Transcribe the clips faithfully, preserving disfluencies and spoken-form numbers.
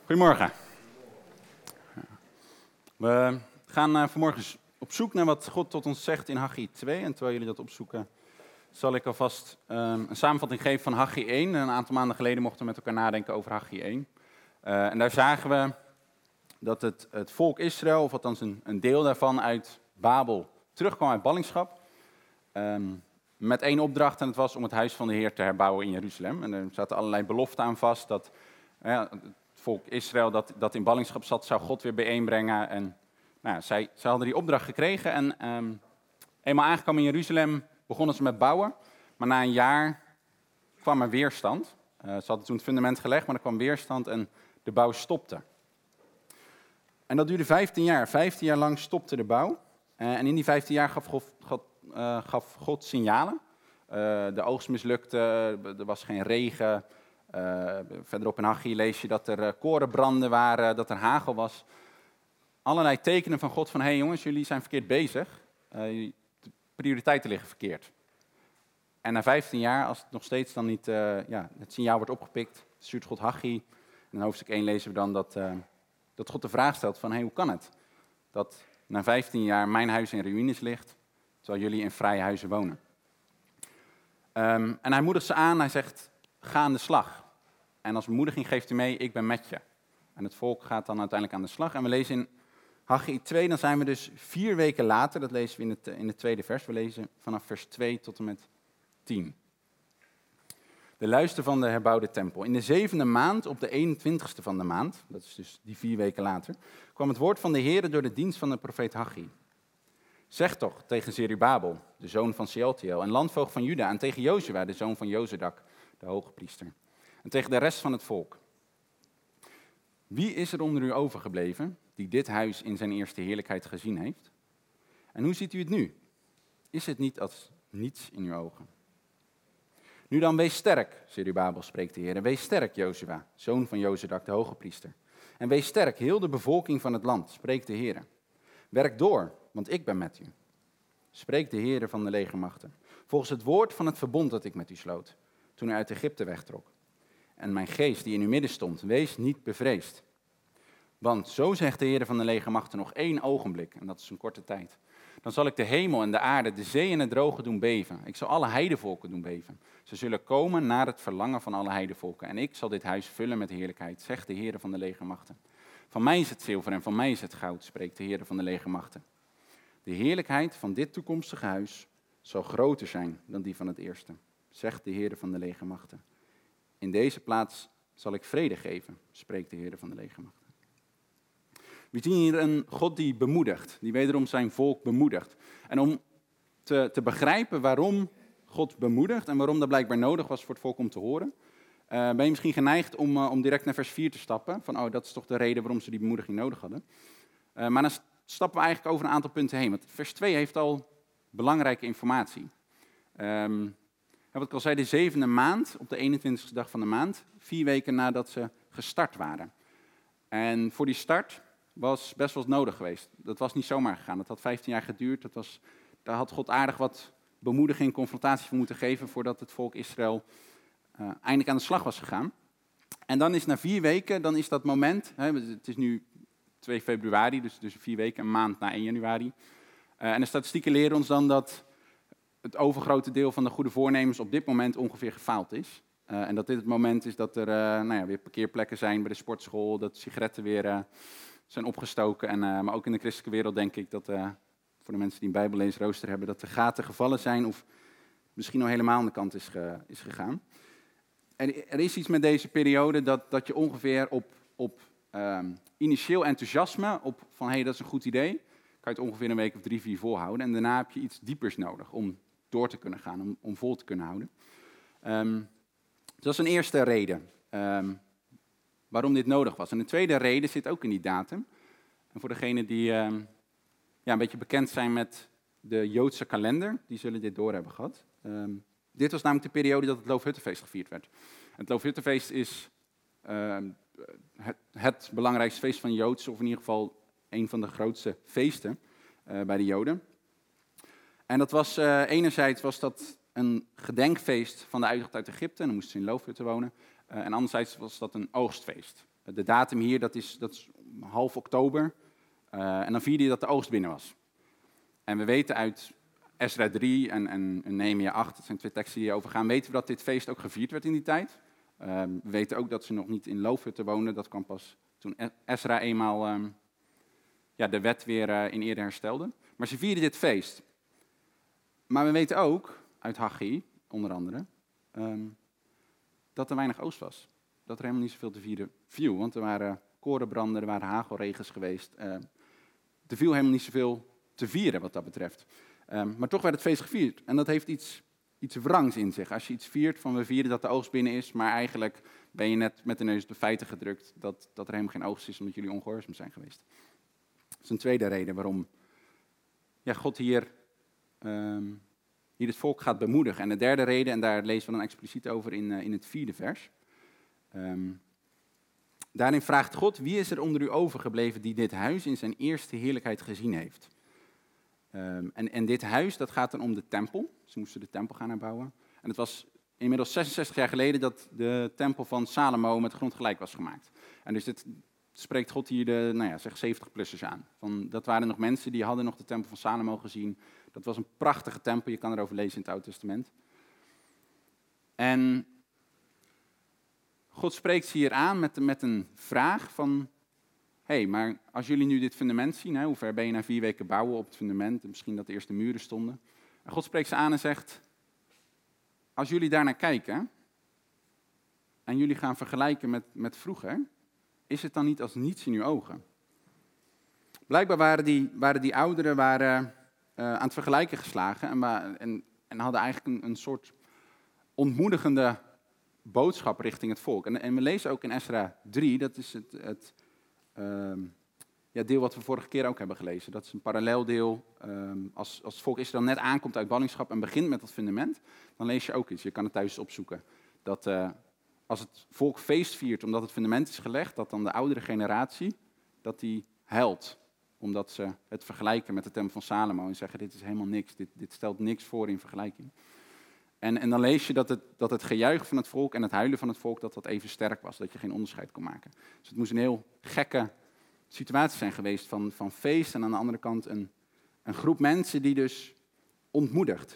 Goedemorgen. We gaan uh, vanmorgen op zoek naar wat God tot ons zegt in Haggai twee. En terwijl jullie dat opzoeken, zal ik alvast um, een samenvatting geven van Haggai één. Een aantal maanden geleden mochten we met elkaar nadenken over Haggai één. Uh, en daar zagen we dat het, het volk Israël, of althans een, een deel daarvan, uit Babel terugkwam uit ballingschap. Um, met één opdracht, en het was om het huis van de Heer te herbouwen in Jeruzalem. En er zaten allerlei beloften aan vast dat uh, het volk Israël dat, dat in ballingschap zat, zou God weer bijeenbrengen. En nou, zij, zij hadden die opdracht gekregen en um, eenmaal aangekomen in Jeruzalem begonnen ze met bouwen. Maar na een jaar kwam er weerstand. Uh, ze hadden toen het fundament gelegd, maar er kwam weerstand en de bouw stopte. En dat duurde vijftien jaar. Vijftien jaar lang stopte de bouw. Uh, en in die vijftien jaar gaf God, God, uh, gaf God signalen. Uh, de oogst mislukte, er was geen regen. Uh, verderop in Haggai lees je dat er uh, korenbranden waren, dat er hagel was. Allerlei tekenen van God van, hé hey jongens, jullie zijn verkeerd bezig. Uh, de prioriteiten liggen verkeerd. En na vijftien jaar, als het nog steeds dan niet, uh, ja, het signaal wordt opgepikt, stuurt God Haggai. En in hoofdstuk één lezen we dan dat, uh, dat God de vraag stelt van, hé, hey, hoe kan het? Dat na vijftien jaar mijn huis in ruïnes ligt, terwijl jullie in vrije huizen wonen. Um, en hij moedigt ze aan, hij zegt, ga aan de slag. En als bemoediging geeft hij mee, ik ben met je. En het volk gaat dan uiteindelijk aan de slag. En we lezen in Haggai twee, dan zijn we dus vier weken later, dat lezen we in het, in het tweede vers. We lezen vanaf vers twee tot en met tien. De luister van de herbouwde tempel. In de zevende maand, op de eenentwintigste van de maand, dat is dus die vier weken later, kwam het woord van de Heere door de dienst van de profeet Haggai. Zeg toch tegen Zerubabel, de zoon van Shealtiel, en landvoogd van Juda, en tegen Jozua, de zoon van Jozadak, de hoge priester, en tegen de rest van het volk. Wie is er onder u overgebleven, die dit huis in zijn eerste heerlijkheid gezien heeft? En hoe ziet u het nu? Is het niet als niets in uw ogen? Nu dan, wees sterk, Zerubabel, spreekt de Heer, en wees sterk, Jozua, zoon van Jozadak, de hoge priester. En wees sterk, heel de bevolking van het land, spreekt de Heer. Werk door, want ik ben met u. Spreekt de Heer van de legermachten, volgens het woord van het verbond dat ik met u sloot, toen u uit Egypte wegtrok. En mijn geest die in uw midden stond, wees niet bevreesd. Want zo zegt de Heer van de legermachten nog één ogenblik, en dat is een korte tijd. Dan zal ik de hemel en de aarde, de zee en het droge doen beven. Ik zal alle heidevolken doen beven. Ze zullen komen naar het verlangen van alle heidevolken. En ik zal dit huis vullen met heerlijkheid, zegt de Heer van de legermachten. Van mij is het zilver en van mij is het goud, spreekt de Heer van de legermachten. De heerlijkheid van dit toekomstige huis zal groter zijn dan die van het eerste, zegt de Heer van de legermachten. In deze plaats zal ik vrede geven, spreekt de Heer van de legermachten. We zien hier een God die bemoedigt, die wederom zijn volk bemoedigt. En om te, te begrijpen waarom God bemoedigt en waarom dat blijkbaar nodig was voor het volk om te horen, uh, ben je misschien geneigd om, uh, om direct naar vers vier te stappen. Van, oh, dat is toch de reden waarom ze die bemoediging nodig hadden. Uh, maar dan stappen we eigenlijk over een aantal punten heen. Want vers twee heeft al belangrijke informatie. Um, wat ik al zei, de zevende maand, op de eenentwintigste dag van de maand, vier weken nadat ze gestart waren. En voor die start was best wel nodig geweest. Dat was niet zomaar gegaan. Dat had vijftien jaar geduurd. Dat was, daar had God aardig wat bemoediging, confrontatie voor moeten geven voordat het volk Israël uh, eindelijk aan de slag was gegaan. En dan is na vier weken, dan is dat moment, hè, het is nu twee februari, dus, dus vier weken, een maand na één januari. Uh, en de statistieken leren ons dan dat het overgrote deel van de goede voornemens op dit moment ongeveer gefaald is. Uh, en dat dit het moment is dat er uh, nou ja, weer parkeerplekken zijn bij de sportschool, dat sigaretten weer uh, zijn opgestoken. En, uh, maar ook in de christelijke wereld denk ik dat, uh, voor de mensen die een bijbelleesrooster hebben, dat de gaten gevallen zijn of misschien al helemaal aan de kant is, ge, is gegaan. En er is iets met deze periode dat, dat je ongeveer op, op um, initieel enthousiasme, op van hé, hey, dat is een goed idee, kan je het ongeveer een week of drie, vier volhouden. En daarna heb je iets diepers nodig om door te kunnen gaan, om, om vol te kunnen houden. Um, dat is een eerste reden um, waarom dit nodig was. En een tweede reden zit ook in die datum. En voor degenen die um, ja, een beetje bekend zijn met de Joodse kalender, die zullen dit door hebben gehad. Um, dit was namelijk de periode dat het Loofhuttenfeest gevierd werd. Het Loofhuttenfeest is uh, het, het belangrijkste feest van Joods, of in ieder geval een van de grootste feesten uh, bij de Joden. En dat was, uh, enerzijds was dat een gedenkfeest van de uittocht uit Egypte, en dan moesten ze in loofhutten wonen. Uh, en anderzijds was dat een oogstfeest. De datum hier, dat is, dat is half oktober. Uh, en dan vierde je dat de oogst binnen was. En we weten uit Ezra drie en, en, en Nehemia acht, dat zijn twee teksten die hierover gaan, weten we dat dit feest ook gevierd werd in die tijd. Uh, we weten ook dat ze nog niet in loofhutten woonden. Dat kwam pas toen Ezra eenmaal um, ja, de wet weer uh, in ere herstelde. Maar ze vierden dit feest. Maar we weten ook, uit Haggai onder andere, um, dat er weinig oogst was. Dat er helemaal niet zoveel te vieren viel. Want er waren korenbranden, er waren hagelregens geweest. Uh, er viel helemaal niet zoveel te vieren wat dat betreft. Um, maar toch werd het feest gevierd. En dat heeft iets, iets wrangs in zich. Als je iets viert van we vieren dat de oogst binnen is, maar eigenlijk ben je net met de neus op de feiten gedrukt dat, dat er helemaal geen oogst is omdat jullie ongehoorzaam zijn geweest. Dat is een tweede reden waarom ja, God hier, um, hier het volk gaat bemoedigen. En de derde reden, en daar lezen we dan expliciet over in, uh, in het vierde vers. Um, daarin vraagt God, wie is er onder u overgebleven die dit huis in zijn eerste heerlijkheid gezien heeft? Um, en, en dit huis, dat gaat dan om de tempel. Ze moesten de tempel gaan herbouwen. En het was inmiddels zesenzestig jaar geleden dat de tempel van Salomo met grond gelijk was gemaakt. En dus dit spreekt God hier de, nou ja, zeg zeventig-plussers aan. Van, dat waren nog mensen die hadden nog de tempel van Salomo gezien. Dat was een prachtige tempel, je kan erover lezen in het Oude Testament. En God spreekt ze hier aan met, met een vraag van, hé, hey, maar als jullie nu dit fundament zien, hè, hoe ver ben je na vier weken bouwen op het fundament, en misschien dat de eerste muren stonden. En God spreekt ze aan en zegt, als jullie daarnaar kijken en jullie gaan vergelijken met, met vroeger, is het dan niet als niets in uw ogen? Blijkbaar waren die, waren die ouderen waren, uh, aan het vergelijken geslagen en, en, en hadden eigenlijk een, een soort ontmoedigende boodschap richting het volk. En, en we lezen ook in Ezra drie, dat is het, het uh, ja, deel wat we vorige keer ook hebben gelezen. Dat is een paralleeldeel. Uh, als, als het volk Israël net aankomt uit ballingschap en begint met dat fundament, dan lees je ook iets. Je kan het thuis opzoeken. Dat uh, als het volk feest viert omdat het fundament is gelegd, dat dan de oudere generatie, dat die huilt. Omdat ze het vergelijken met de tempel van Salomo en zeggen, dit is helemaal niks. Dit, dit stelt niks voor in vergelijking. En, en dan lees je dat het, dat het gejuich van het volk en het huilen van het volk, dat dat even sterk was. Dat je geen onderscheid kon maken. Dus het moest een heel gekke situatie zijn geweest van, van feest. En aan de andere kant een, een groep mensen die dus ontmoedigt.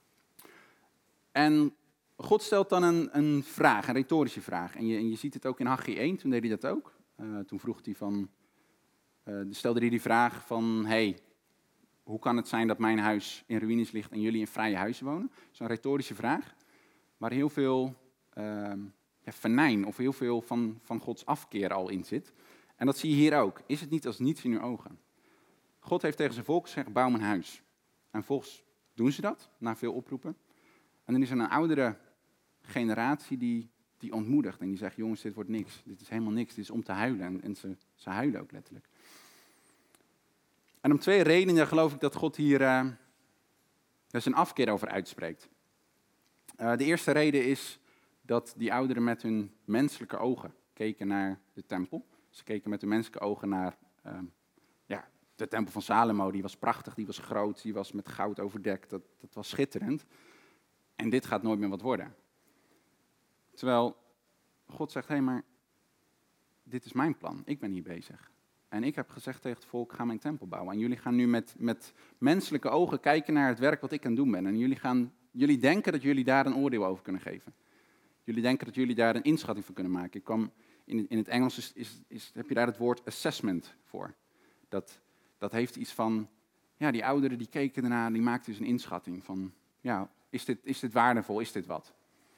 En God stelt dan een, een vraag, een retorische vraag. En je, en je ziet het ook in Haggai één, toen deed hij dat ook. Uh, toen vroeg hij van, uh, stelde hij die vraag van, hey, hoe kan het zijn dat mijn huis in ruïnes ligt en jullie in vrije huizen wonen? Dat is een retorische vraag, waar heel veel uh, ja, venijn of heel veel van, van Gods afkeer al in zit. En dat zie je hier ook. Is het niet als niets in uw ogen? God heeft tegen zijn volk gezegd, bouw mijn huis. En vervolgens doen ze dat, na veel oproepen. En dan is er een oudere generatie die, die ontmoedigt en die zegt, jongens, dit wordt niks. Dit is helemaal niks, dit is om te huilen. En, en ze, ze huilen ook letterlijk. En om twee redenen geloof ik dat God hier uh, zijn afkeer over uitspreekt. Uh, de eerste reden is dat die ouderen met hun menselijke ogen keken naar de tempel. Ze keken met hun menselijke ogen naar uh, ja, de tempel van Salomo. Die was prachtig, die was groot, die was met goud overdekt. Dat, dat was schitterend. En dit gaat nooit meer wat worden. Terwijl God zegt, hé, hey, maar dit is mijn plan. Ik ben hier bezig. En ik heb gezegd tegen het volk, ga mijn tempel bouwen. En jullie gaan nu met, met menselijke ogen kijken naar het werk wat ik aan het doen ben. En jullie, gaan, jullie denken dat jullie daar een oordeel over kunnen geven. Jullie denken dat jullie daar een inschatting van kunnen maken. Ik kwam, in, in het Engels is, is, is, heb je daar het woord assessment voor. Dat, dat heeft iets van, ja, die ouderen die keken ernaar, die maakten dus een inschatting van, ja, is dit, is dit waardevol, is dit wat?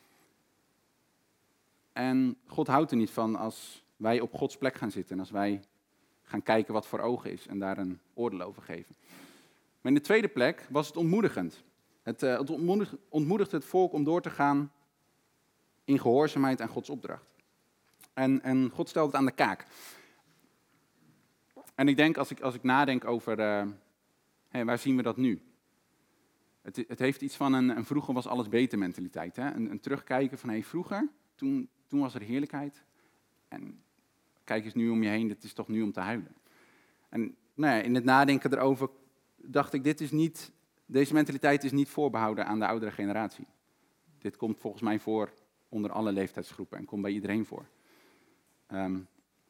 En God houdt er niet van als wij op Gods plek gaan zitten en als wij gaan kijken wat voor ogen is en daar een oordeel over geven. Maar in de tweede plek was het ontmoedigend. Het, uh, het ontmoedig, ontmoedigde het volk om door te gaan in gehoorzaamheid aan Gods opdracht. En, en God stelt het aan de kaak. En ik denk, als ik, als ik nadenk over, uh, hey, waar zien we dat nu? Het, het heeft iets van een, een vroeger was alles beter mentaliteit. Hè? Een, een terugkijken van, hey, vroeger, toen, toen was er heerlijkheid. En kijk eens nu om je heen, het is toch nu om te huilen. En nou ja, in het nadenken erover dacht ik, dit is niet, deze mentaliteit is niet voorbehouden aan de oudere generatie. Dit komt volgens mij voor onder alle leeftijdsgroepen en komt bij iedereen voor. Um,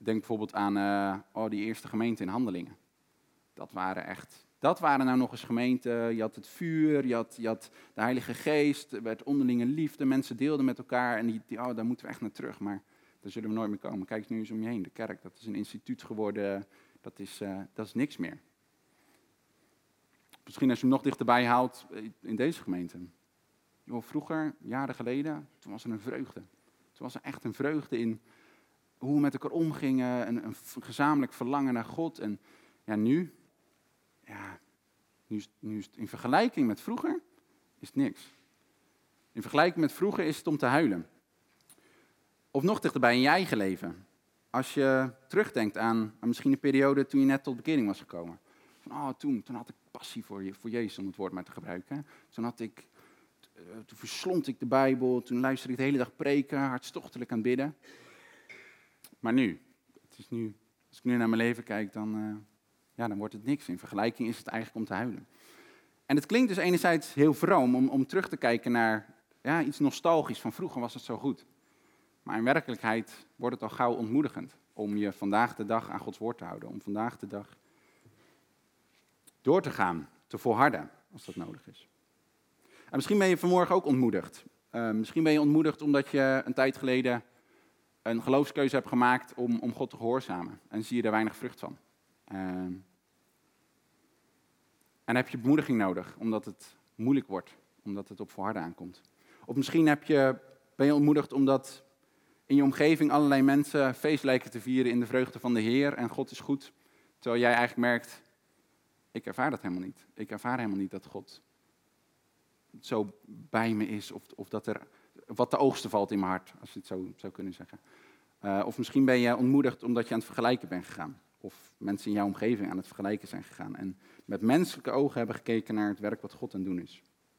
Denk bijvoorbeeld aan uh, oh, die eerste gemeente in Handelingen. Dat waren echt, dat waren nou nog eens gemeenten. Je had het vuur, je had, je had de Heilige Geest, er werd onderlinge liefde, mensen deelden met elkaar. En die, die, oh, daar moeten we echt naar terug, maar daar zullen we nooit meer komen. Kijk eens nu eens om je heen, de kerk, dat is een instituut geworden, dat is, uh, dat is niks meer. Misschien als je hem nog dichterbij haalt, in deze gemeente. Yo, vroeger, jaren geleden, toen was er een vreugde. Toen was er echt een vreugde in hoe we met elkaar omgingen, een, een gezamenlijk verlangen naar God. En ja, nu, ja, nu, is, nu is het in vergelijking met vroeger, is het niks. In vergelijking met vroeger is het om te huilen. Of nog dichterbij in je eigen leven. Als je terugdenkt aan, aan misschien een periode toen je net tot bekering was gekomen. Van, oh, toen, toen had ik passie voor, je, voor Jezus, om het woord maar te gebruiken. Toen, had ik, uh, toen verslond ik de Bijbel, toen luisterde ik de hele dag preken, hartstochtelijk aan het bidden. Maar nu, het is nu, als ik nu naar mijn leven kijk, dan, uh, ja, dan wordt het niks. In vergelijking is het eigenlijk om te huilen. En het klinkt dus enerzijds heel vroom om, om terug te kijken naar ja, iets nostalgisch. Van vroeger was het zo goed. Maar in werkelijkheid wordt het al gauw ontmoedigend om je vandaag de dag aan Gods woord te houden. Om vandaag de dag door te gaan, te volharden als dat nodig is. En misschien ben je vanmorgen ook ontmoedigd. Uh, misschien ben je ontmoedigd omdat je een tijd geleden een geloofskeuze hebt gemaakt om, om God te gehoorzamen. En zie je daar weinig vrucht van. Uh, en heb je bemoediging nodig, omdat het moeilijk wordt. Omdat het op volharden aankomt. Of misschien heb je, ben je ontmoedigd omdat in je omgeving allerlei mensen feest lijken te vieren in de vreugde van de Heer. En God is goed. Terwijl jij eigenlijk merkt, ik ervaar dat helemaal niet. Ik ervaar helemaal niet dat God zo bij me is. Of, of dat er wat te oogsten valt in mijn hart, als je het zo zou kunnen zeggen. Uh, of misschien ben je ontmoedigd omdat je aan het vergelijken bent gegaan. Of mensen in jouw omgeving aan het vergelijken zijn gegaan. En met menselijke ogen hebben gekeken naar het werk wat God aan het doen is.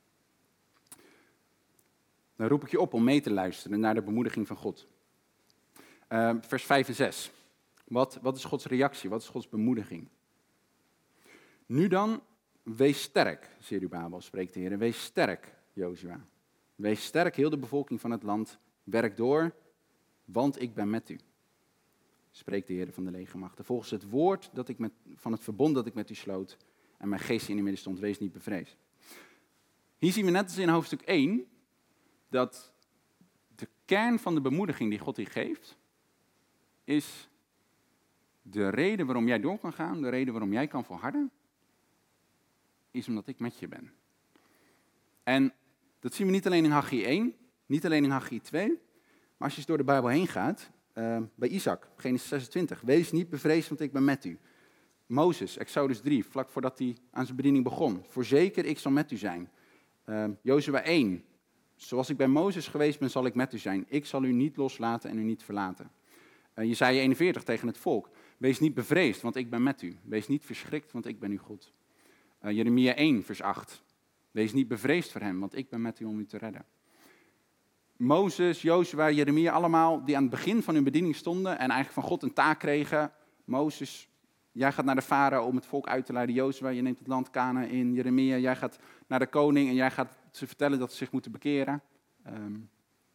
Dan roep ik je op om mee te luisteren naar de bemoediging van God. Uh, vers vijf en zes. Wat, wat is Gods reactie? Wat is Gods bemoediging? Nu dan, wees sterk, Zerubabel, spreekt de Heer. Wees sterk, Jozua. Wees sterk, heel de bevolking van het land. Werk door, want ik ben met u. Spreekt de Heer van de legermachten. Volgens het woord dat ik met, van het verbond dat ik met u sloot en mijn geest in de midden stond, wees niet bevreesd. Hier zien we net als in hoofdstuk één, dat de kern van de bemoediging die God hier geeft, is de reden waarom jij door kan gaan, de reden waarom jij kan volharden, is omdat ik met je ben. En dat zien we niet alleen in Haggai één, niet alleen in Haggai twee, maar als je eens door de Bijbel heen gaat, uh, bij Isaac, Genesis zesentwintig, wees niet bevreesd, want ik ben met u. Mozes, Exodus drie, vlak voordat hij aan zijn bediening begon, voorzeker ik zal met u zijn. Uh, Jozua één, zoals ik bij Mozes geweest ben, zal ik met u zijn. Ik zal u niet loslaten en u niet verlaten. Uh, Jesaja eenenveertig tegen het volk, wees niet bevreesd, want ik ben met u. Wees niet verschrikt, want ik ben uw God. Uh, Jeremia één, vers acht. Wees niet bevreesd voor hem, want ik ben met u om u te redden. Mozes, Jozua, Jeremia, allemaal die aan het begin van hun bediening stonden en eigenlijk van God een taak kregen. Mozes, jij gaat naar de farao om het volk uit te leiden. Jozua, je neemt het land Kanaan in. Jeremia, jij gaat naar de koning en jij gaat ze vertellen dat ze zich moeten bekeren. Um,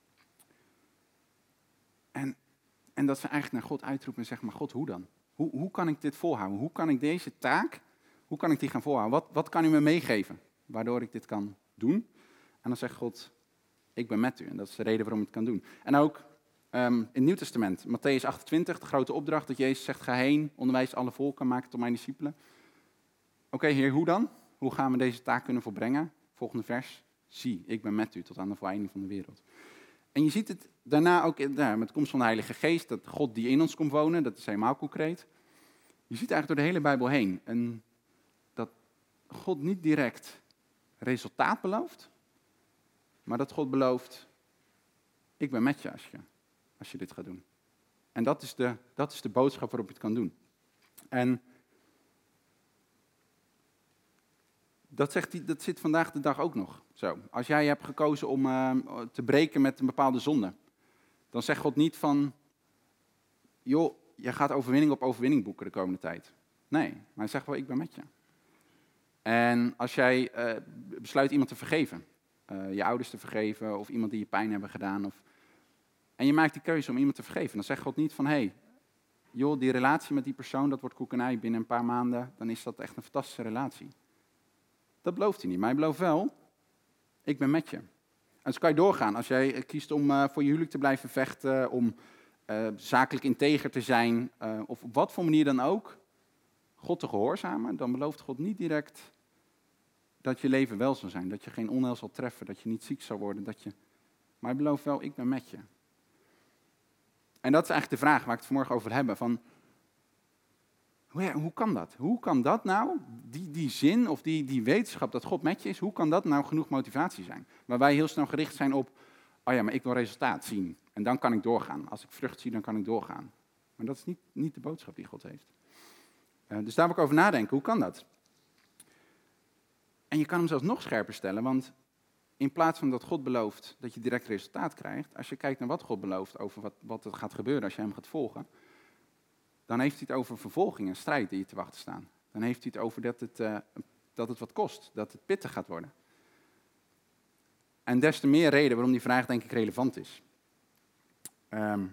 en, en dat ze eigenlijk naar God uitroepen en zeggen, maar God, hoe dan? Hoe, hoe kan ik dit volhouden? Hoe kan ik deze taak, hoe kan ik die gaan volhouden? Wat, wat kan u me meegeven, waardoor ik dit kan doen? En dan zegt God, ik ben met u. En dat is de reden waarom ik het kan doen. En ook um, in het Nieuw Testament, Mattheüs achtentwintig, de grote opdracht dat Jezus zegt, ga heen, onderwijs alle volken, maak het tot mijn discipelen. Oké, okay, Heer, hoe dan? Hoe gaan we deze taak kunnen volbrengen? Volgende vers, zie, ik ben met u tot aan de voleinding van de wereld. En je ziet het daarna ook in, ja, met de komst van de Heilige Geest, dat God die in ons komt wonen, dat is helemaal concreet. Je ziet eigenlijk door de hele Bijbel heen en dat God niet direct resultaat belooft, maar dat God belooft, ik ben met je als je, als je dit gaat doen. En dat is, de, dat is de boodschap waarop je het kan doen. En dat, zegt hij, dat zit vandaag de dag ook nog zo. Als jij hebt gekozen om uh, te breken met een bepaalde zonde, dan zegt God niet van, joh, jij gaat overwinning op overwinning boeken de komende tijd. Nee, maar hij zegt wel, ik ben met je. En als jij uh, besluit iemand te vergeven, uh, je ouders te vergeven of iemand die je pijn hebben gedaan, of, en je maakt die keuze om iemand te vergeven, dan zegt God niet van, hé, hey, joh, die relatie met die persoon, dat wordt koekenij binnen een paar maanden, dan is dat echt een fantastische relatie. Dat belooft hij niet, maar hij belooft wel, ik ben met je. En zo kan je doorgaan. Als jij kiest om uh, voor je huwelijk te blijven vechten, om uh, zakelijk integer te zijn, uh, of op wat voor manier dan ook, God te gehoorzamen, dan belooft God niet direct dat je leven wel zal zijn, dat je geen onheil zal treffen, dat je niet ziek zal worden, dat je... maar hij belooft wel, ik ben met je. En dat is eigenlijk de vraag waar ik het vanmorgen over heb, van, hoe, hoe kan dat? Hoe kan dat nou, die, die zin of die, die wetenschap dat God met je is, hoe kan dat nou genoeg motivatie zijn? Waar wij heel snel gericht zijn op, oh ja, maar ik wil resultaat zien en dan kan ik doorgaan. Als ik vrucht zie, dan kan ik doorgaan. Maar dat is niet, niet de boodschap die God heeft. Uh, dus daar wil ik over nadenken, hoe kan dat? En je kan hem zelfs nog scherper stellen, want in plaats van dat God belooft dat je direct resultaat krijgt, als je kijkt naar wat God belooft over wat, wat er gaat gebeuren als je hem gaat volgen, dan heeft hij het over vervolging en strijd die je te wachten staan. Dan heeft hij het over dat het, uh, dat het wat kost, dat het pittig gaat worden. En des te meer reden waarom die vraag denk ik relevant is. Um,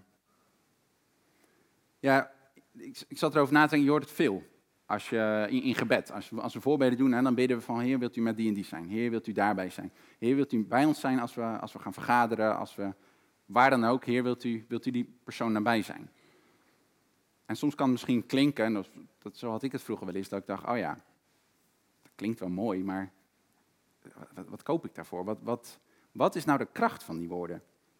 ja, ik, ik zat erover na te denken, je hoort het veel. Als je in, in gebed, als we, als we voorbeden doen, hè, dan bidden we van, Heer, wilt u met die en die zijn? Heer, wilt u daarbij zijn? Heer, wilt u bij ons zijn als we, als we gaan vergaderen, als we, waar dan ook? Heer, wilt u, wilt u die persoon nabij zijn? En soms kan het misschien klinken, dat, dat, zo had ik het vroeger wel eens, dat ik dacht, oh ja, dat klinkt wel mooi, maar wat, wat koop ik daarvoor? Wat, wat, wat is nou de kracht van die woorden?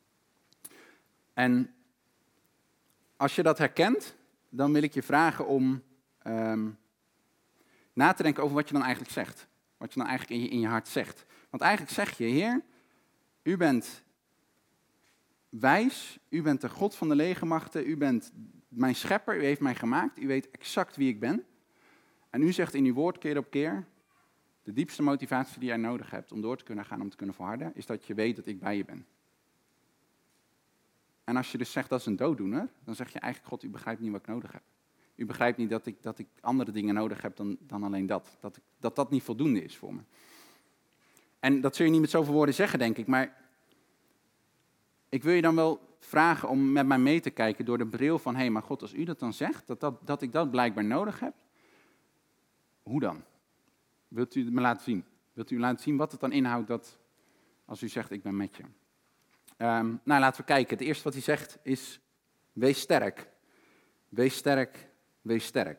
En als je dat herkent, dan wil ik je vragen om um, na te denken over wat je dan eigenlijk zegt. Wat je dan eigenlijk in je, in je hart zegt. Want eigenlijk zeg je, Heer, u bent wijs, u bent de God van de legermachten, u bent mijn schepper, u heeft mij gemaakt, u weet exact wie ik ben. En u zegt in uw woord keer op keer, de diepste motivatie die jij nodig hebt om door te kunnen gaan, om te kunnen volharden, is dat je weet dat ik bij je ben. En als je dus zegt dat is een dooddoener, dan zeg je eigenlijk, God, u begrijpt niet wat ik nodig heb. U begrijpt niet dat ik, dat ik andere dingen nodig heb dan, dan alleen dat. Dat, ik, dat dat niet voldoende is voor me. En dat zul je niet met zoveel woorden zeggen, denk ik, maar ik wil je dan wel vragen om met mij mee te kijken door de bril van, hé, hey, maar God, als u dat dan zegt, dat, dat, dat ik dat blijkbaar nodig heb, hoe dan? Wilt u het me laten zien? Wilt u laten zien wat het dan inhoudt dat, als u zegt, ik ben met je? Um, nou, laten we kijken. Het eerste wat hij zegt is, wees sterk. Wees sterk, wees sterk.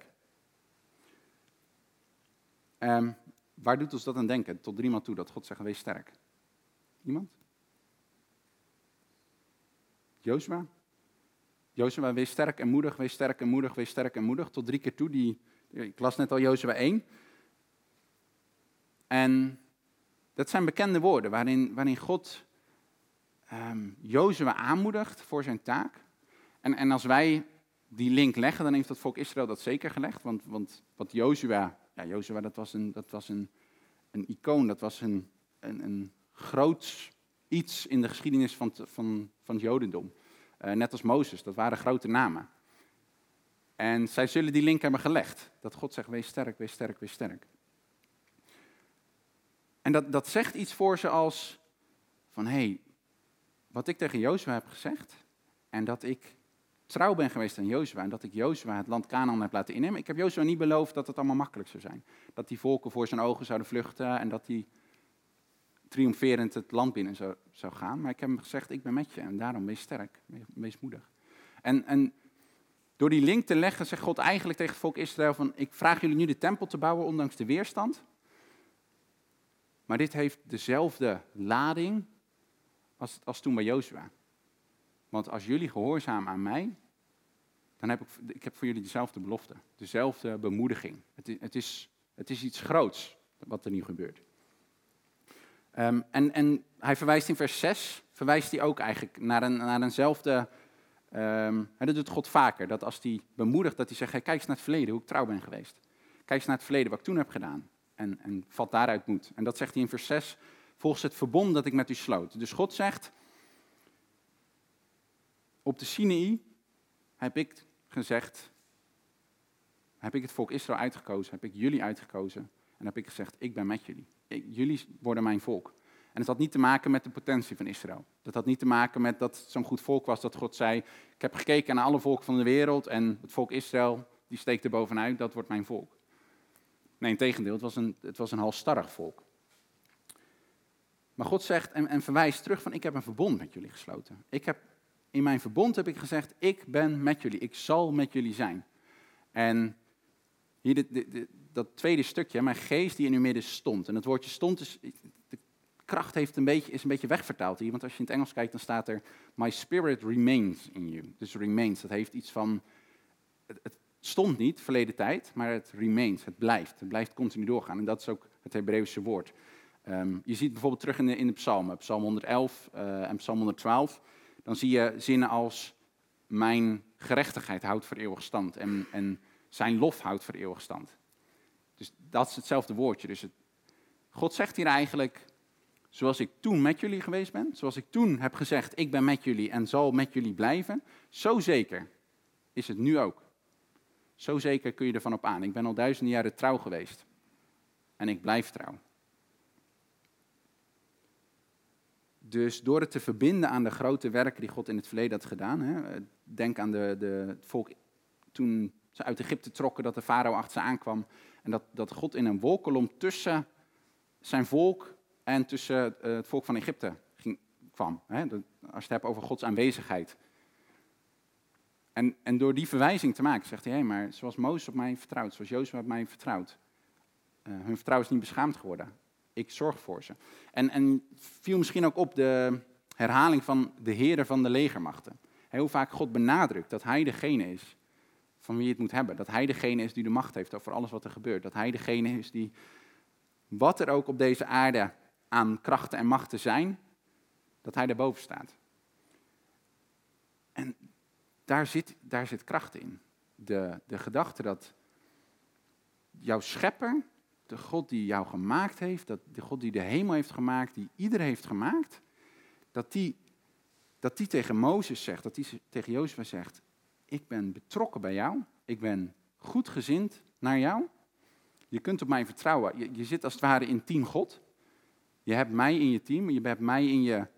Um, waar doet ons dat aan denken? Tot iemand toe dat God zegt, wees sterk. Iemand? Jozua? Jozua, wees sterk en moedig, wees sterk en moedig, wees sterk en moedig. Tot drie keer toe, die, ik las net al Jozua één. En dat zijn bekende woorden waarin, waarin God um, Jozua aanmoedigt voor zijn taak. En, en als wij die link leggen, dan heeft dat volk Israël dat zeker gelegd. Want, want wat Jozua, ja, Jozua dat was een, dat was een, een icoon, dat was een, een, een groot iets in de geschiedenis van, van, van het Jodendom. Uh, net als Mozes, dat waren grote namen. En zij zullen die link hebben gelegd. Dat God zegt, wees sterk, wees sterk, wees sterk. En dat, dat zegt iets voor ze als van, hé, hey, wat ik tegen Jozua heb gezegd, en dat ik trouw ben geweest aan Jozua, en dat ik Jozua het land Kanaan heb laten innemen. Ik heb Jozua niet beloofd dat het allemaal makkelijk zou zijn. Dat die volken voor zijn ogen zouden vluchten en dat die triomferend het land binnen zou, zou gaan. Maar ik heb hem gezegd, ik ben met je en daarom wees sterk, wees moedig. En, en door die link te leggen zegt God eigenlijk tegen het volk Israël van, ik vraag jullie nu de tempel te bouwen ondanks de weerstand. Maar dit heeft dezelfde lading als, als toen bij Jozua. Want als jullie gehoorzamen aan mij, dan heb ik, ik heb voor jullie dezelfde belofte. Dezelfde bemoediging. Het is, het is, het is iets groots wat er nu gebeurt. Um, en, en hij verwijst in vers zes, verwijst hij ook eigenlijk naar, een, naar eenzelfde, um, dat doet God vaker. Dat als hij bemoedigt, dat hij zegt, hey, kijk eens naar het verleden, hoe ik trouw ben geweest. Kijk eens naar het verleden, wat ik toen heb gedaan. En, en vat daaruit moed. En dat zegt hij in vers zes, volgens het verbond dat ik met u sloot. Dus God zegt, op de Sinaï heb ik gezegd, heb ik het volk Israël uitgekozen, heb ik jullie uitgekozen. En heb ik gezegd, ik ben met jullie. Ik, jullie worden mijn volk. En het had niet te maken met de potentie van Israël. Dat had niet te maken met dat het zo'n goed volk was dat God zei, ik heb gekeken naar alle volken van de wereld en het volk Israël, die steekt er bovenuit, dat wordt mijn volk. Nee, integendeel, het was een, het was een halstarrig volk. Maar God zegt en, en verwijst terug van, ik heb een verbond met jullie gesloten. Ik heb, in mijn verbond heb ik gezegd, ik ben met jullie, ik zal met jullie zijn. En hier de, de, de, dat tweede stukje, mijn geest die in uw midden stond. En het woordje stond, is, de kracht heeft een beetje, is een beetje wegvertaald hier. Want als je in het Engels kijkt, dan staat er, my spirit remains in you. Dus remains, dat heeft iets van, het, het stond niet, verleden tijd, maar het remains, het blijft. Het blijft continu doorgaan. En dat is ook het Hebreeuwse woord. Um, je ziet bijvoorbeeld terug in de, in de psalmen, psalm honderdelf uh, en psalm honderdtwaalf. Dan zie je zinnen als, mijn gerechtigheid houdt voor eeuwig stand. En, en zijn lof houdt voor eeuwig stand. Dus dat is hetzelfde woordje. Dus het, God zegt hier eigenlijk, zoals ik toen met jullie geweest ben, zoals ik toen heb gezegd, ik ben met jullie en zal met jullie blijven, zo zeker is het nu ook. Zo zeker kun je ervan op aan. Ik ben al duizenden jaren trouw geweest. En ik blijf trouw. Dus door het te verbinden aan de grote werken die God in het verleden had gedaan. Hè, denk aan de, de, het volk toen ze uit Egypte trokken, dat de farao achter ze aankwam. En dat, dat God in een wolkolom tussen zijn volk en tussen uh, het volk van Egypte ging, kwam. Hè, dat, als je het hebt over Gods aanwezigheid. En, en door die verwijzing te maken zegt hij, hé, maar zoals Mozes op mij vertrouwt, zoals Jozua op mij vertrouwt. Uh, hun vertrouwen is niet beschaamd geworden. Ik zorg voor ze. En, en viel misschien ook op de herhaling van de Heere van de legermachten. Heel vaak God benadrukt dat hij degene is van wie je het moet hebben. Dat hij degene is die de macht heeft over alles wat er gebeurt. Dat hij degene is die, wat er ook op deze aarde aan krachten en machten zijn, dat hij daarboven staat. En daar zit, daar zit kracht in. De, de gedachte dat jouw schepper, de God die jou gemaakt heeft, dat de God die de hemel heeft gemaakt, die iedereen heeft gemaakt, dat die, dat die tegen Mozes zegt, dat die tegen Jozua zegt, ik ben betrokken bij jou, ik ben goedgezind naar jou, je kunt op mij vertrouwen, je, je zit als het ware in team God, je hebt mij in je team, je hebt mij in je,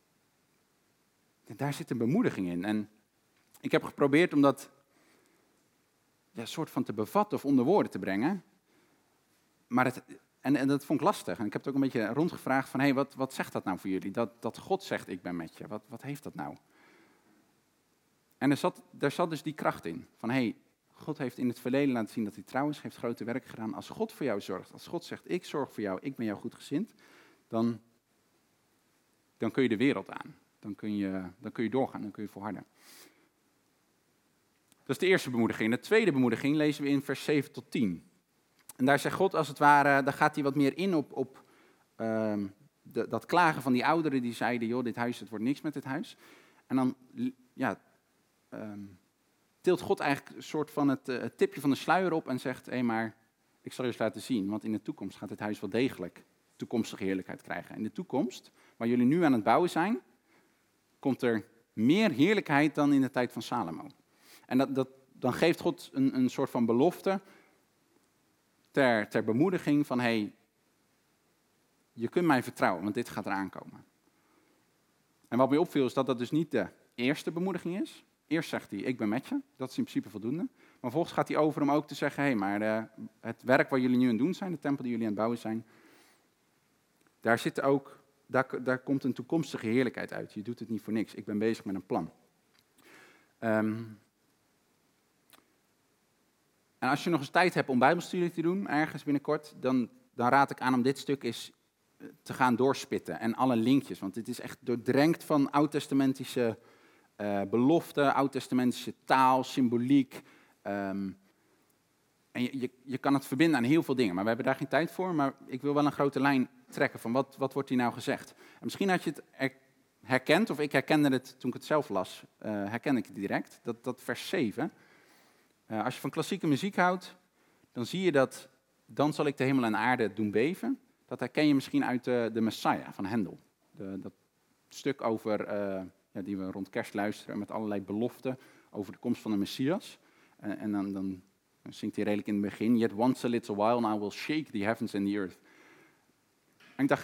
daar zit een bemoediging in. En ik heb geprobeerd om dat ja, soort van te bevatten of onder woorden te brengen. Maar het, en, en dat vond ik lastig. En ik heb het ook een beetje rondgevraagd van, hé, hey, wat, wat zegt dat nou voor jullie? Dat, dat God zegt, ik ben met je. Wat, wat heeft dat nou? En er zat, daar zat dus die kracht in. Van, hé, hey, God heeft in het verleden laten zien dat hij trouw is, heeft grote werk gedaan. Als God voor jou zorgt, als God zegt, ik zorg voor jou, ik ben jou goedgezind, dan, dan kun je de wereld aan. Dan kun je, dan kun je doorgaan, dan kun je volharden. Dat is de eerste bemoediging. De tweede bemoediging lezen we in vers zeven tot tien. En daar zegt God als het ware, daar gaat hij wat meer in op, op um, de, dat klagen van die ouderen die zeiden, joh, dit huis, het wordt niks met dit huis. En dan ja, um, tilt God eigenlijk een soort van het, uh, het tipje van de sluier op en zegt, hé, hey, maar ik zal je eens laten zien, want in de toekomst gaat dit huis wel degelijk toekomstige heerlijkheid krijgen. In de toekomst, waar jullie nu aan het bouwen zijn, komt er meer heerlijkheid dan in de tijd van Salomo. En dat, dat, dan geeft God een, een soort van belofte ter, ter bemoediging van, hé, hey, je kunt mij vertrouwen, want dit gaat eraan komen. En wat mij opviel is dat dat dus niet de eerste bemoediging is. Eerst zegt hij, ik ben met je, dat is in principe voldoende. Maar vervolgens gaat hij over om ook te zeggen, hé, hey, maar de, het werk wat jullie nu aan het doen zijn, de tempel die jullie aan het bouwen zijn, daar zit ook, daar, daar komt een toekomstige heerlijkheid uit. Je doet het niet voor niks, ik ben bezig met een plan. Um, En als je nog eens tijd hebt om bijbelstudie te doen, ergens binnenkort, dan, dan raad ik aan om dit stuk eens te gaan doorspitten. En alle linkjes, want dit is echt doordrenkt van oud-testamentische uh, beloften, oud-testamentische taal, symboliek. Um, en je, je, je kan het verbinden aan heel veel dingen, maar we hebben daar geen tijd voor. Maar ik wil wel een grote lijn trekken van wat, wat wordt hier nou gezegd. En misschien had je het herkend, of ik herkende het toen ik het zelf las, uh, herkende ik het direct, dat, dat vers zeven... Uh, als je van klassieke muziek houdt, dan zie je dat, dan zal ik de hemel en aarde doen beven. Dat herken je misschien uit de, de Messiah van Hendel. De, dat stuk over, uh, ja, die we rond kerst luisteren met allerlei beloften over de komst van de Messias. Uh, en dan, dan zingt hij redelijk in het begin, yet once a little while and I will shake the heavens and the earth. En ik dacht, hé, hey,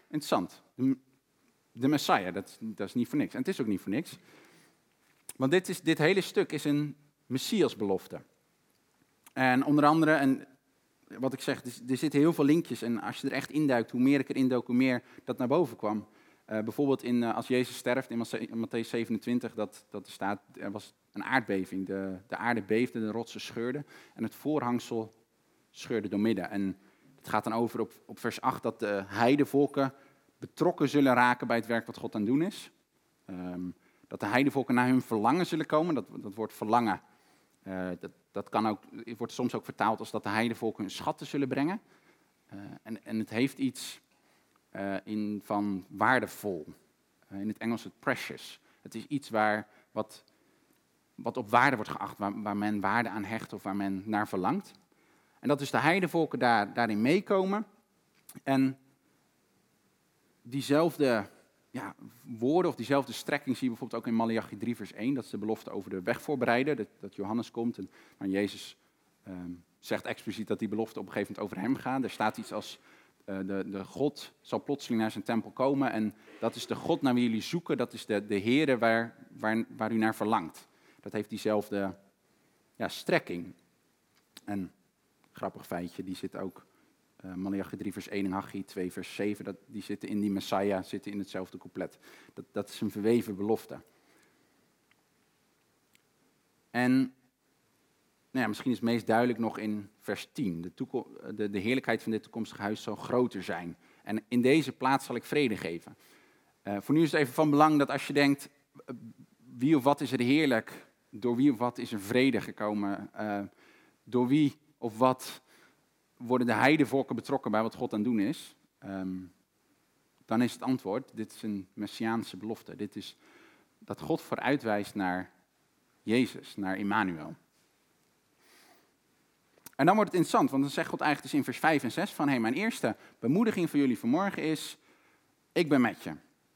interessant. De, de Messiah, dat, dat is niet voor niks. En het is ook niet voor niks. Want dit, is, dit hele stuk is een Messiasbelofte. En onder andere, en wat ik zeg, er zitten heel veel linkjes. En als je er echt induikt, hoe meer ik erin dook, hoe meer dat naar boven kwam. Uh, bijvoorbeeld in, uh, als Jezus sterft in Mattheüs zevenentwintig, dat, dat er staat, er was een aardbeving. De, de aarde beefde, de rotsen scheurden en het voorhangsel scheurde doormidden. En het gaat dan over op, op vers acht dat de heidevolken betrokken zullen raken bij het werk wat God aan het doen is. Um, dat de heidevolken naar hun verlangen zullen komen. Dat, dat woord verlangen, uh, dat, dat kan ook, het wordt soms ook vertaald als dat de heidevolken hun schatten zullen brengen. Uh, en, en het heeft iets uh, in van waardevol. Uh, in het Engels het precious. Het is iets waar, wat, wat op waarde wordt geacht, waar, waar men waarde aan hecht of waar men naar verlangt. En dat dus de heidevolken daar, daarin meekomen. En diezelfde ja, woorden of diezelfde strekking zie je bijvoorbeeld ook in Maleachi drie vers één. Dat is de belofte over de weg voorbereiden, dat, dat Johannes komt. En, maar Jezus um, zegt expliciet dat die belofte op een gegeven moment over hem gaat. Er staat iets als uh, de, de God zal plotseling naar zijn tempel komen. En dat is de God naar wie jullie zoeken. Dat is de, de Heere waar, waar, waar u naar verlangt. Dat heeft diezelfde ja, strekking. En grappig feitje, die zit ook, uh, Maleachi drie vers één en Haggai twee vers zeven, dat, die zitten in die Messiah, zitten in hetzelfde couplet. Dat, dat is een verweven belofte. En nou ja, misschien is het meest duidelijk nog in vers tien. De, toekom- de, de heerlijkheid van dit toekomstige huis zal groter zijn. En in deze plaats zal ik vrede geven. Uh, voor nu is het even van belang dat als je denkt, uh, wie of wat is er heerlijk? Door wie of wat is er vrede gekomen? Uh, door wie of wat worden de heidevolken betrokken bij wat God aan het doen is? Um, dan is het antwoord, dit is een messiaanse belofte. Dit is dat God vooruitwijst naar Jezus, naar Immanuel. En dan wordt het interessant, want dan zegt God eigenlijk dus in vers vijf en zes van, hey, mijn eerste bemoediging voor jullie vanmorgen is, ik ben met je.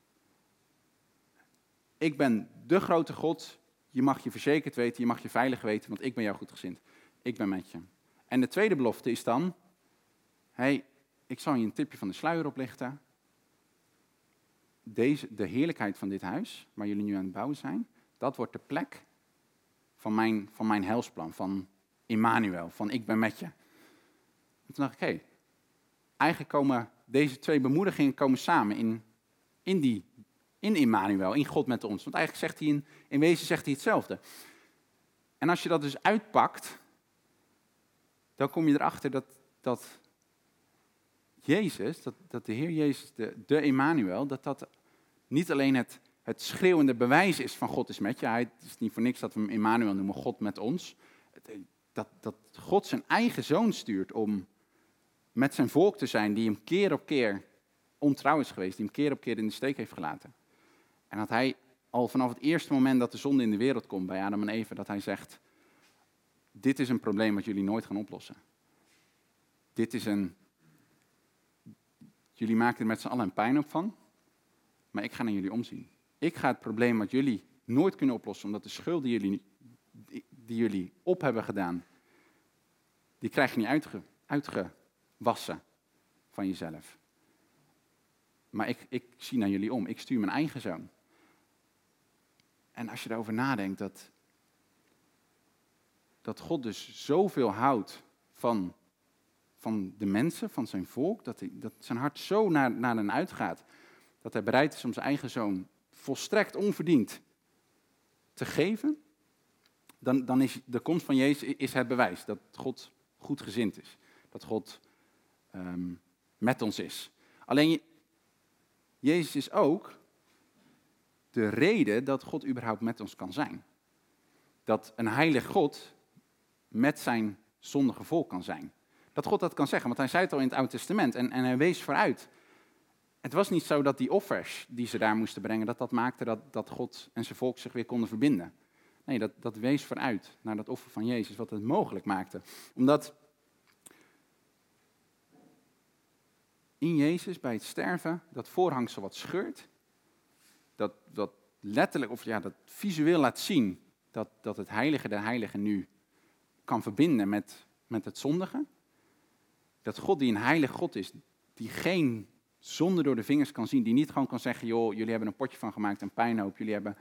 Ik ben de grote God, je mag je verzekerd weten, je mag je veilig weten, want ik ben jou goedgezind. Ik ben met je. En de tweede belofte is dan, hey, ik zal je een tipje van de sluier oplichten. Deze, de heerlijkheid van dit huis, waar jullie nu aan het bouwen zijn, dat wordt de plek van mijn, van mijn heilsplan, van Immanuel, van ik ben met je. En toen dacht ik, hé, hey, eigenlijk komen deze twee bemoedigingen komen samen in, in, die, in Immanuel, in God met ons. Want eigenlijk zegt hij in, in wezen zegt hij hetzelfde. En als je dat dus uitpakt, dan kom je erachter dat, dat Jezus, dat, dat de Heer Jezus, de, de Immanuel, dat dat niet alleen het, het schreeuwende bewijs is van God is met je. Het is niet voor niks dat we hem Immanuel noemen, God met ons. Dat, dat God zijn eigen zoon stuurt om met zijn volk te zijn, die hem keer op keer ontrouw is geweest, die hem keer op keer in de steek heeft gelaten. En dat hij al vanaf het eerste moment dat de zonde in de wereld komt, bij Adam en Eva, dat hij zegt, dit is een probleem wat jullie nooit gaan oplossen. Dit is een, jullie maken er met z'n allen een pijn op van, maar ik ga naar jullie omzien. Ik ga het probleem wat jullie nooit kunnen oplossen, omdat de schuld die jullie, die, die jullie op hebben gedaan, die krijg je niet uitge, uitgewassen van jezelf. Maar ik, ik zie naar jullie om, ik stuur mijn eigen zoon. En als je daarover nadenkt, dat, dat God dus zoveel houdt van, van de mensen, van zijn volk, dat, hij, dat zijn hart zo naar, naar hen uitgaat, dat hij bereid is om zijn eigen zoon volstrekt onverdiend te geven, dan, dan is de komst van Jezus is het bewijs dat God goedgezind is. Dat God um, met ons is. Alleen, Jezus is ook de reden dat God überhaupt met ons kan zijn. Dat een heilig God met zijn zondige volk kan zijn. Dat God dat kan zeggen, want hij zei het al in het Oude Testament en, en hij wees vooruit. Het was niet zo dat die offers die ze daar moesten brengen, dat dat maakte dat, dat God en zijn volk zich weer konden verbinden. Nee, dat, dat wees vooruit naar dat offer van Jezus, wat het mogelijk maakte. Omdat in Jezus bij het sterven dat voorhangsel wat scheurt, dat, dat letterlijk, of ja, dat visueel laat zien dat, dat het heilige der heiligen nu kan verbinden met, met het zondige. Dat God die een heilig God is, die geen zonder door de vingers kan zien. Die niet gewoon kan zeggen, joh, jullie hebben een potje van gemaakt, een puinhoop. Jullie hebben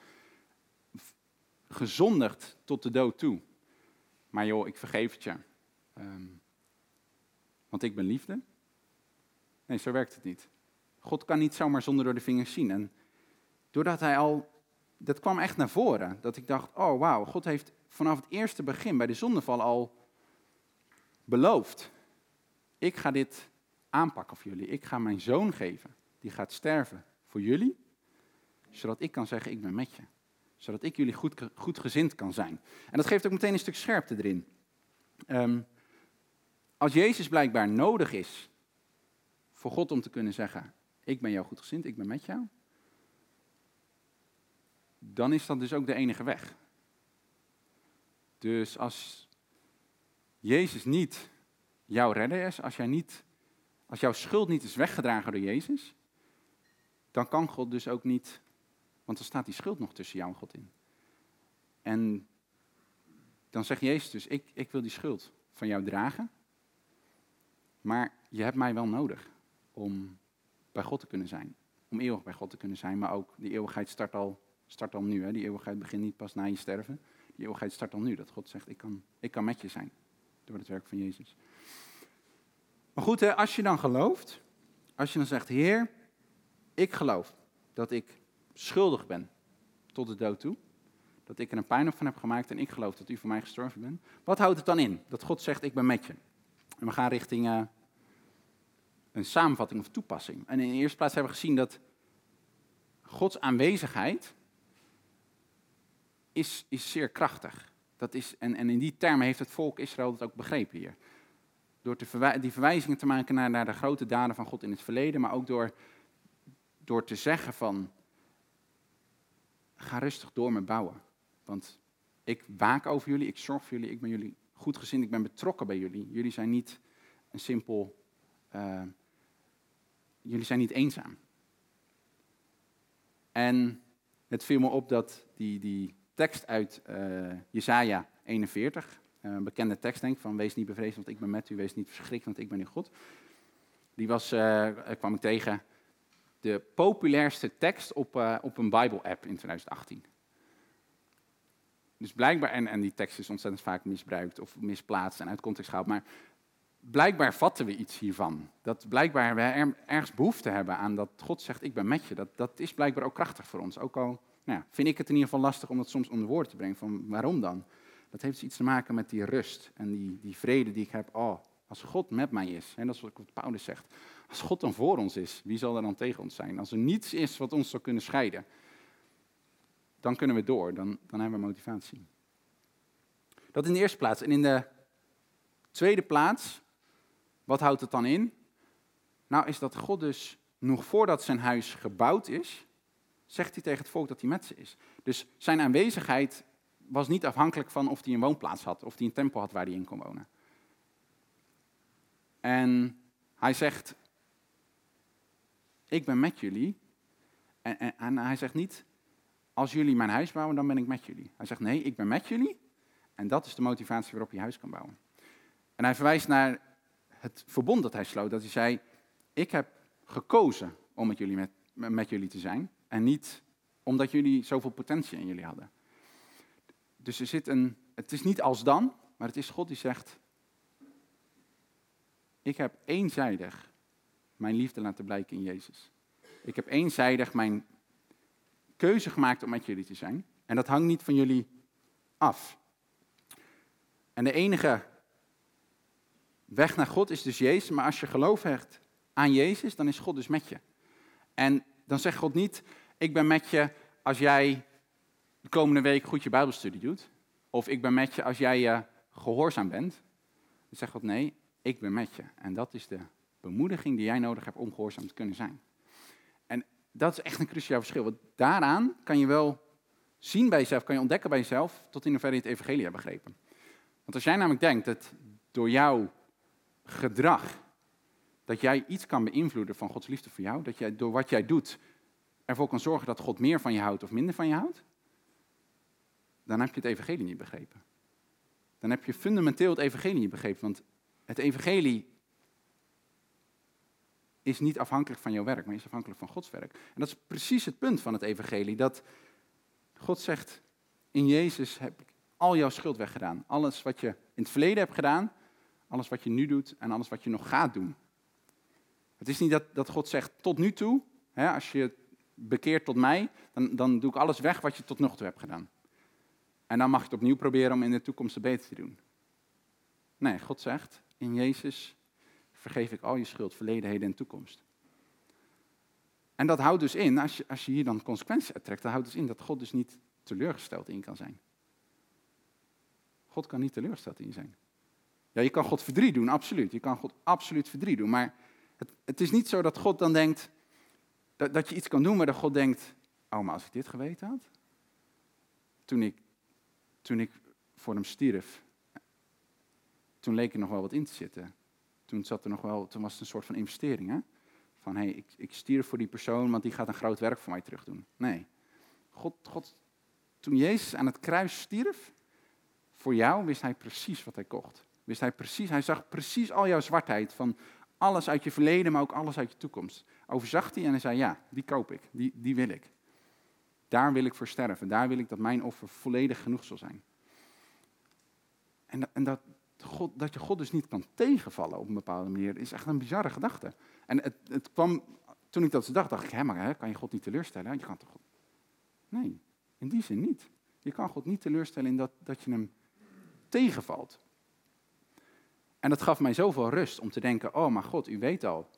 gezondigd tot de dood toe. Maar joh, ik vergeef het je. Um, want ik ben liefde. Nee, zo werkt het niet. God kan niet zomaar zonder door de vingers zien. En doordat hij al, dat kwam echt naar voren. Dat ik dacht, oh wauw, God heeft vanaf het eerste begin bij de zondeval al beloofd. Ik ga dit aanpakken voor jullie. Ik ga mijn zoon geven. Die gaat sterven voor jullie. Zodat ik kan zeggen, ik ben met je. Zodat ik jullie goed, goed gezind kan zijn. En dat geeft ook meteen een stuk scherpte erin. Um, als Jezus blijkbaar nodig is voor God om te kunnen zeggen, ik ben jou goed gezind, ik ben met jou. Dan is dat dus ook de enige weg. Dus als Jezus niet jouw redder is, als, jij niet, als jouw schuld niet is weggedragen door Jezus, dan kan God dus ook niet, want dan staat die schuld nog tussen jou en God in. En dan zegt Jezus dus, ik, ik wil die schuld van jou dragen, maar je hebt mij wel nodig om bij God te kunnen zijn. Om eeuwig bij God te kunnen zijn, maar ook die eeuwigheid start al, start al nu. Hè? Die eeuwigheid begint niet pas na je sterven. Die eeuwigheid start al nu, dat God zegt, ik kan, ik kan met je zijn. Door het werk van Jezus. Maar goed, hè, als je dan gelooft, als je dan zegt, Heer, ik geloof dat ik schuldig ben tot de dood toe. Dat ik er een puinhoop van heb gemaakt en ik geloof dat u voor mij gestorven bent. Wat houdt het dan in? Dat God zegt, ik ben met je. En we gaan richting uh, een samenvatting of toepassing. En in de eerste plaats hebben we gezien dat Gods aanwezigheid is, is zeer krachtig. Dat is, en, en in die termen heeft het volk Israël dat ook begrepen hier. Door te verwij- die verwijzingen te maken naar, naar de grote daden van God in het verleden, maar ook door, door te zeggen van, ga rustig door met bouwen. Want ik waak over jullie, ik zorg voor jullie, ik ben jullie goedgezind, ik ben betrokken bij jullie. Jullie zijn niet een simpel, uh, jullie zijn niet eenzaam. En het viel me op dat die, die tekst uit uh, Jesaja eenenveertig, uh, een bekende tekst denk ik, van wees niet bevreesd, want ik ben met u, wees niet verschrikt, want ik ben uw God. Die was, uh, kwam ik tegen, de populairste tekst op, uh, op een Bijbel-app in twintig achttien. Dus blijkbaar, en, en die tekst is ontzettend vaak misbruikt of misplaatst en uit context gehaald, maar blijkbaar vatten we iets hiervan. Dat blijkbaar we er, ergens behoefte hebben aan dat God zegt, ik ben met je. Dat, dat is blijkbaar ook krachtig voor ons. Ook al nou ja, vind ik het in ieder geval lastig om dat soms onder woorden te brengen. Van waarom dan? Dat heeft iets te maken met die rust en die, die vrede die ik heb. Oh, als God met mij is, en dat is wat Paulus zegt. Als God dan voor ons is, wie zal er dan tegen ons zijn? Als er niets is wat ons zou kunnen scheiden, dan kunnen we door, dan, dan hebben we motivatie. Dat in de eerste plaats. En in de tweede plaats, wat houdt het dan in? Nou is dat God dus, nog voordat zijn huis gebouwd is, zegt hij tegen het volk dat hij met ze is. Dus zijn aanwezigheid was niet afhankelijk van of hij een woonplaats had, of hij een tempel had waar hij in kon wonen. En hij zegt, ik ben met jullie. En, en, en hij zegt niet, als jullie mijn huis bouwen, dan ben ik met jullie. Hij zegt, nee, ik ben met jullie. En dat is de motivatie waarop je huis kan bouwen. En hij verwijst naar het verbond dat hij sloot. Dat hij zei, ik heb gekozen om met jullie, met, met jullie te zijn. En niet omdat jullie zoveel potentie in jullie hadden. Dus er zit een, het is niet als dan, maar het is God die zegt, ik heb eenzijdig mijn liefde laten blijken in Jezus. Ik heb eenzijdig mijn keuze gemaakt om met jullie te zijn. En dat hangt niet van jullie af. En de enige weg naar God is dus Jezus. Maar als je geloof hebt aan Jezus, dan is God dus met je. En dan zegt God niet, ik ben met je als jij de komende week goed je Bijbelstudie doet. Of ik ben met je als jij uh, gehoorzaam bent. Dan zegt God, nee, ik ben met je. En dat is de bemoediging die jij nodig hebt om gehoorzaam te kunnen zijn. En dat is echt een cruciaal verschil. Want daaraan kan je wel zien bij jezelf, kan je ontdekken bij jezelf, tot in hoeverre je het evangelie hebt begrepen. Want als jij namelijk denkt dat door jouw gedrag, dat jij iets kan beïnvloeden van Gods liefde voor jou, dat jij door wat jij doet ervoor kan zorgen dat God meer van je houdt of minder van je houdt, dan heb je het evangelie niet begrepen. Dan heb je fundamenteel het evangelie niet begrepen, want het evangelie is niet afhankelijk van jouw werk, maar is afhankelijk van Gods werk. En dat is precies het punt van het evangelie, dat God zegt, in Jezus heb ik al jouw schuld weggedaan. Alles wat je in het verleden hebt gedaan, alles wat je nu doet en alles wat je nog gaat doen. Het is niet dat, dat God zegt, tot nu toe, hè, als je bekeert tot mij, dan, dan doe ik alles weg wat je tot nog toe hebt gedaan. En dan mag je het opnieuw proberen om in de toekomst het beter te doen. Nee, God zegt, in Jezus vergeef ik al je schuld, verleden, heden en toekomst. En dat houdt dus in, als je, als je hier dan consequenties uittrekt, dat houdt dus in dat God dus niet teleurgesteld in kan zijn. God kan niet teleurgesteld in zijn. Ja, je kan God verdriet doen, absoluut. Je kan God absoluut verdriet doen, maar het, het is niet zo dat God dan denkt, dat, dat je iets kan doen, maar dat God denkt, oh, maar als ik dit geweten had, toen ik, toen ik voor hem stierf, toen leek er nog wel wat in te zitten. Toen, zat er nog wel, toen was het een soort van investering, hè? Van, hé, hey, ik, ik stierf voor die persoon, want die gaat een groot werk voor mij terug doen. Nee. God, God, toen Jezus aan het kruis stierf, voor jou wist hij precies wat hij kocht. Wist hij precies, hij zag precies al jouw zwartheid, van alles uit je verleden, maar ook alles uit je toekomst. Overzag hij en hij zei, ja, die koop ik, die, die wil ik. Daar wil ik voor sterven, daar wil ik dat mijn offer volledig genoeg zal zijn. En, en dat, God, dat je God dus niet kan tegenvallen op een bepaalde manier, is echt een bizarre gedachte. En het, het kwam, toen ik dat zo dacht, dacht ik, hé, maar hè, kan je God niet teleurstellen? Je kan toch God... Nee, in die zin niet. Je kan God niet teleurstellen in dat, dat je hem tegenvalt. En dat gaf mij zoveel rust om te denken, oh, maar God, u weet al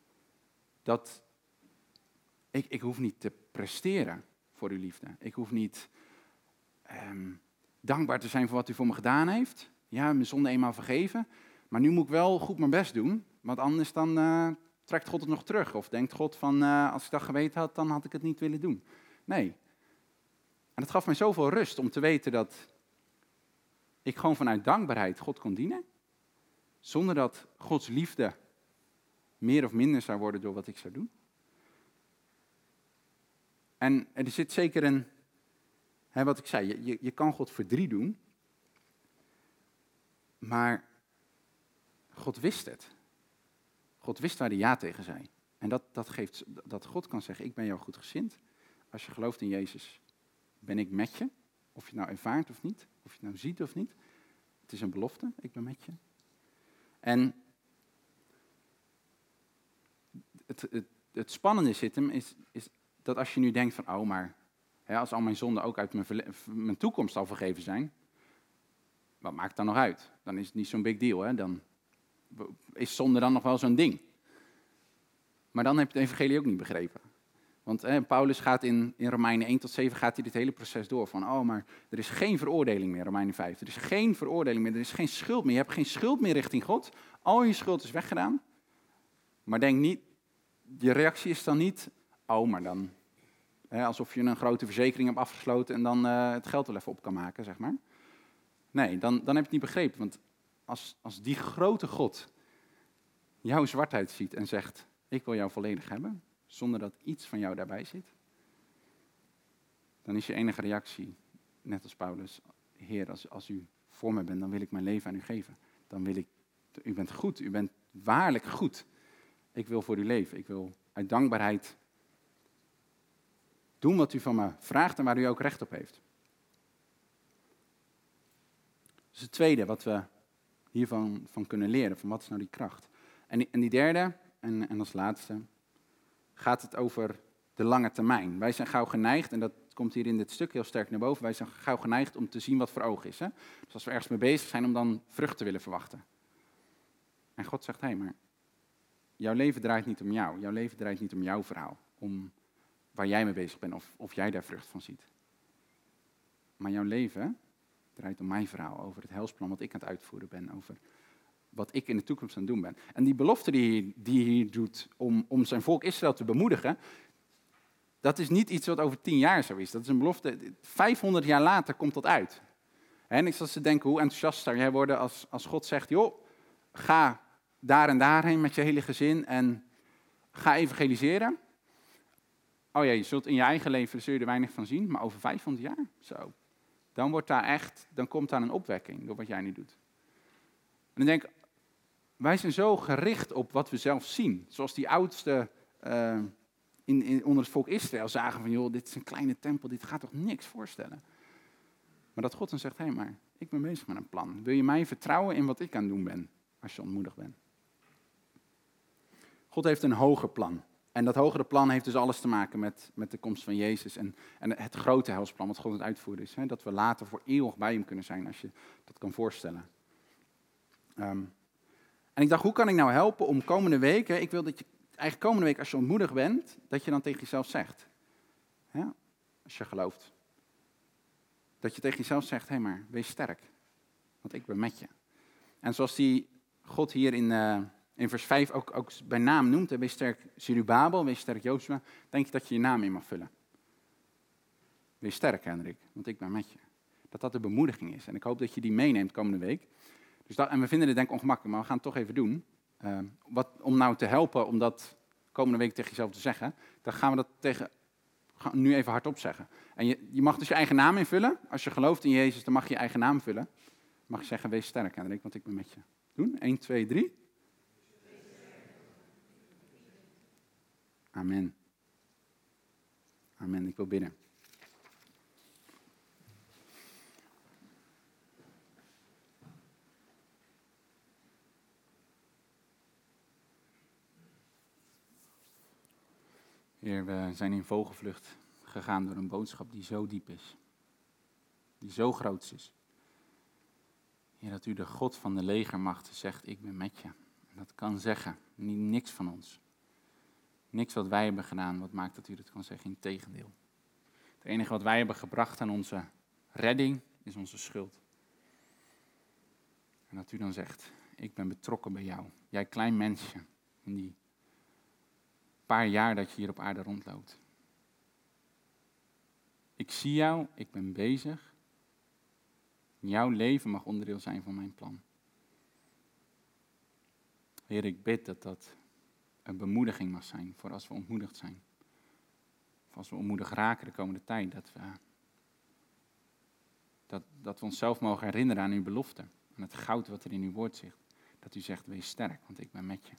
dat ik, ik hoef niet te presteren voor uw liefde. Ik hoef niet um, dankbaar te zijn voor wat u voor me gedaan heeft. Ja, mijn zonde eenmaal vergeven. Maar nu moet ik wel goed mijn best doen, want anders dan uh, trekt God het nog terug. Of denkt God van, uh, als ik dat geweten had, dan had ik het niet willen doen. Nee. En dat gaf mij zoveel rust om te weten dat ik gewoon vanuit dankbaarheid God kon dienen. Zonder dat Gods liefde meer of minder zou worden door wat ik zou doen. En er zit zeker een, hè, wat ik zei, je, je, je kan God verdriet doen. Maar God wist het. God wist waar hij ja tegen zei. En dat, dat geeft dat God kan zeggen, ik ben jou goedgezind. Als je gelooft in Jezus, ben ik met je. Of je het nou ervaart of niet, of je het nou ziet of niet. Het is een belofte, ik ben met je. En het, het, het spannende zit hem, is, is dat als je nu denkt van, oh maar, hè, als al mijn zonden ook uit mijn, verle- mijn toekomst al vergeven zijn, wat maakt het dan nog uit? Dan is het niet zo'n big deal, hè? Dan is zonde dan nog wel zo'n ding. Maar dan heb je het evangelie ook niet begrepen. Want hè, Paulus gaat in, in Romeinen één tot zeven gaat hij dit hele proces door. Van, oh, maar er is geen veroordeling meer, Romeinen vijf. Er is geen veroordeling meer, er is geen schuld meer. Je hebt geen schuld meer richting God. Al je schuld is weggedaan. Maar denk niet, je reactie is dan niet, oh, maar dan, hè, alsof je een grote verzekering hebt afgesloten en dan uh, het geld wel even op kan maken, zeg maar. Nee, dan, dan heb je het niet begrepen. Want als, als die grote God jouw zwartheid ziet en zegt, ik wil jou volledig hebben, zonder dat iets van jou daarbij zit, dan is je enige reactie, net als Paulus, Heer, als, als u voor me bent, dan wil ik mijn leven aan u geven. Dan wil ik, u bent goed, u bent waarlijk goed. Ik wil voor u leven, ik wil uit dankbaarheid doen wat u van me vraagt en waar u ook recht op heeft. Dus het tweede wat we hiervan van kunnen leren, van wat is nou die kracht. En die, en die derde, en, en als laatste, gaat het over de lange termijn. Wij zijn gauw geneigd, en dat komt hier in dit stuk heel sterk naar boven, wij zijn gauw geneigd om te zien wat voor oog is. Hè? Dus als we ergens mee bezig zijn, om dan vrucht te willen verwachten. En God zegt, hé, hey, maar jouw leven draait niet om jou. Jouw leven draait niet om jouw verhaal. Om waar jij mee bezig bent, of, of jij daar vrucht van ziet. Maar jouw leven draait om mijn verhaal, over het heilsplan wat ik aan het uitvoeren ben, over wat ik in de toekomst aan het doen ben. En die belofte die, die hij hier doet om, om zijn volk Israël te bemoedigen, dat is niet iets wat over tien jaar zo is. Dat is een belofte, vijfhonderd jaar later komt dat uit. En ik zal ze denken, hoe enthousiast zou jij worden als, als God zegt, joh, ga daar en daarheen met je hele gezin en ga evangeliseren. Oh ja, je zult in je eigen leven zul je er weinig van zien, maar over vijfhonderd jaar, zo. Dan wordt daar echt, dan komt daar een opwekking door wat jij nu doet. En dan denk ik, wij zijn zo gericht op wat we zelf zien. Zoals die oudsten uh, in, in, onder het volk Israël zagen van, joh, dit is een kleine tempel, dit gaat toch niks voorstellen. Maar dat God dan zegt, hé, hey, maar ik ben bezig met een plan. Wil je mij vertrouwen in wat ik aan het doen ben, als je ontmoedigd bent? God heeft een hoger plan. En dat hogere plan heeft dus alles te maken met, met de komst van Jezus en, en het grote heilsplan wat God aan het uitvoeren is. Hè? Dat we later voor eeuwig bij hem kunnen zijn, als je dat kan voorstellen. Um, en ik dacht, hoe kan ik nou helpen om komende week, hè, ik wil dat je eigenlijk komende week als je ontmoedigd bent, dat je dan tegen jezelf zegt. Ja? Als je gelooft. Dat je tegen jezelf zegt, hé hey maar, wees sterk. Want ik ben met je. En zoals die God hier in, uh, in vers vijf ook, ook bij naam noemt, hè, wees sterk Zerubabel, wees sterk Jozua, denk je dat je je naam in mag vullen. Wees sterk, Hendrik, want ik ben met je. Dat dat de bemoediging is. En ik hoop dat je die meeneemt komende week. Dus dat, en we vinden dit denk ik ongemakkelijk, maar we gaan het toch even doen. Uh, wat, om nou te helpen om dat komende week tegen jezelf te zeggen, dan gaan we dat tegen, gaan nu even hardop zeggen. En je, je mag dus je eigen naam invullen. Als je gelooft in Jezus, dan mag je je eigen naam vullen. Dan mag je zeggen, wees sterk, Hendrik, want ik ben met je. Doen? één, twee, drie. Amen. Amen, ik wil bidden. Heer, we zijn in vogelvlucht gegaan door een boodschap die zo diep is. Die zo groot is. Heer, dat u de God van de legermachten zegt, ik ben met je. En dat kan zeggen, niet, niks van ons. Niks wat wij hebben gedaan, wat maakt dat u dat kan zeggen, integendeel. Het enige wat wij hebben gebracht aan onze redding, is onze schuld. En dat u dan zegt, ik ben betrokken bij jou. Jij klein mensje, in die paar jaar dat je hier op aarde rondloopt. Ik zie jou, ik ben bezig. Jouw leven mag onderdeel zijn van mijn plan. Heer, ik bid dat dat een bemoediging mag zijn voor als we ontmoedigd zijn. Of als we ontmoedigd raken de komende tijd. Dat we, dat, dat we onszelf mogen herinneren aan uw belofte. Aan het goud wat er in uw woord zit. Dat u zegt, wees sterk, want ik ben met je.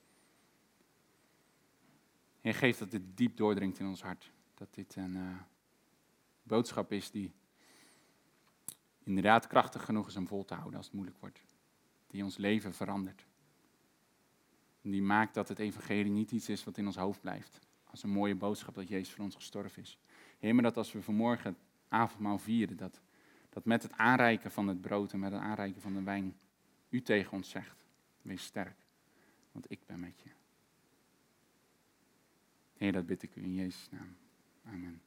Heer, geef dat dit diep doordringt in ons hart. Dat dit een uh, boodschap is die inderdaad krachtig genoeg is om vol te houden als het moeilijk wordt. Die ons leven verandert. En die maakt dat het evangelie niet iets is wat in ons hoofd blijft. Als een mooie boodschap dat Jezus voor ons gestorven is. Heer, maar dat als we vanmorgen het avondmaal vieren, dat, dat met het aanreiken van het brood en met het aanreiken van de wijn, u tegen ons zegt, wees sterk, want ik ben met je. Heer, dat bid ik u in Jezus' naam. Amen.